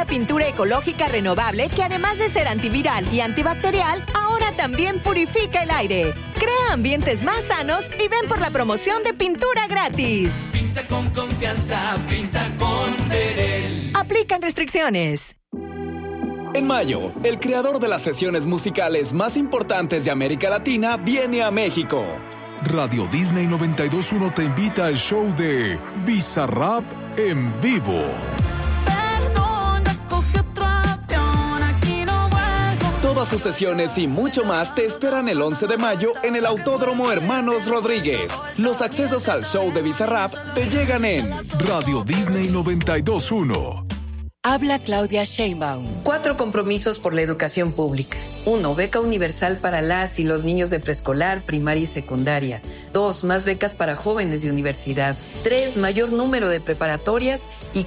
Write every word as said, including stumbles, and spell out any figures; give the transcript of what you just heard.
pintura ecológica renovable que además de ser antiviral y antibacterial, ahora también purifica el aire. Crea ambientes más sanos y ven por la promoción de pintura gratis. Pinta con confianza, pinta con Verel. Aplican restricciones. En mayo, el creador de las sesiones musicales más importantes de América Latina viene a México. Radio Disney noventa y dos punto uno te invita al show de Bizarrap en vivo. Todas sus sesiones y mucho más te esperan el once de mayo en el Autódromo Hermanos Rodríguez. Los accesos al show de Bizarrap te llegan en Radio Disney noventa y dos punto uno. Habla Claudia Sheinbaum. Cuatro compromisos por la educación pública. Uno, beca universal para las y los niños de preescolar, primaria y secundaria. Dos, más becas para jóvenes de universidad. Tres, mayor número de preparatorias. Y